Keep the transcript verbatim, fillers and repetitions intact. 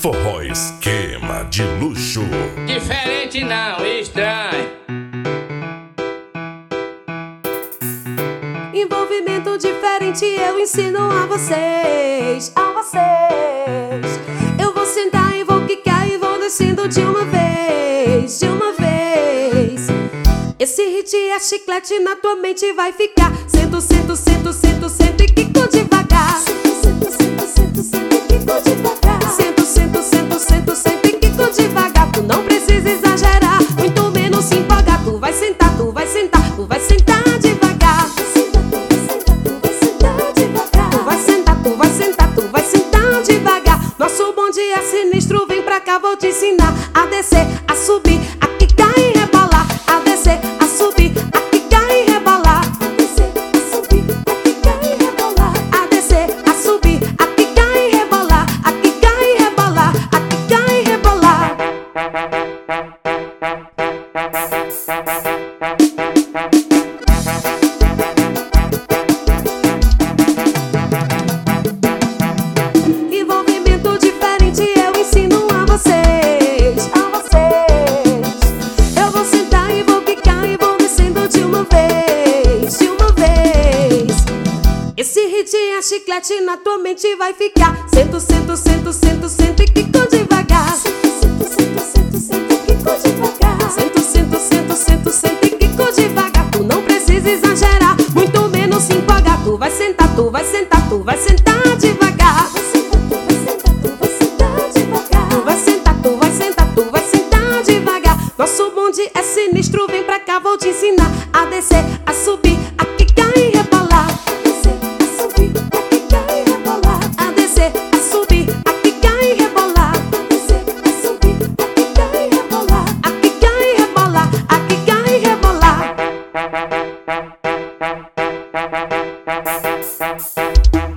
Forró esquema de luxo. Diferente não, estranho. Envolvimento diferente eu ensino a vocês, a vocês. Eu vou sentar e vou quicar e vou descendo de uma vez, de uma vez. Esse hit é chiclete, na tua mente vai ficar. Sento, sento, sento, sento, sento e quico devagar. Sento, sento, sento, sento e quico devagar. Sento, sento, sento, sento, sento e quico devagar. Tu não precisa exagerar, muito menos se empolgar. Tu vai sentar, tu vai sentar, tu vai sentar devagar. Tu vai sentar, tu vai sentar, tu vai sentar devagar. Nosso bonde é sinistro, vem pra cá, vou te ensinar a descer, a subir, a quicar e rebolar. A descer, a subir, a quicar e rebolar. A descer, a subir, a quicar e rebolar. A descer, a subir, a quicar e rebolar. A quicar e rebolar, a quicar e rebolar. Envolvimento diferente eu ensino a vocês, a vocês. Eu vou sentar e vou quicar e vou descendo de uma vez, de uma vez. Esse hit é chiclete, na tua mente vai ficar. Sento, sento, sento, sento, sento e quico devagar. Sento, sento, sento, sento e quico devagar. Sento, sento, sento, sento, sento e quico devagar. Tu não precisa exagerar, muito menos se empolgar. Tu vai sentar, tu vai sentar, tu vai sentar devagar. Tu vai sentar, tu vai sentar, tu vai sentar devagar. Nosso bonde é sinistro, vem pra cá, vou te ensinar a descer, a subir, a quicar e rebolar. A descer, a subir, a quicar e rebolar. A descer, a subir, a quicar e rebolar. A descer, a subir, a quicar e rebolar. A quicar e rebolar, a quicar e rebolar.